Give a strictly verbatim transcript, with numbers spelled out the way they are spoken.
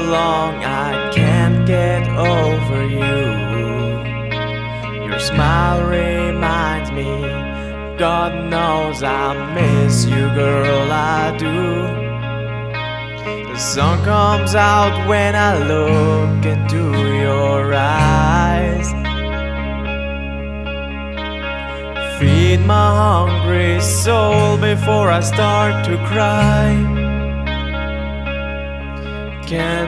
long I can't get over you. Your smile reminds me, God knows I miss you, girl, I do. The sun comes out when I look into your eyes. Feed my hungry soul before I start to cry. Can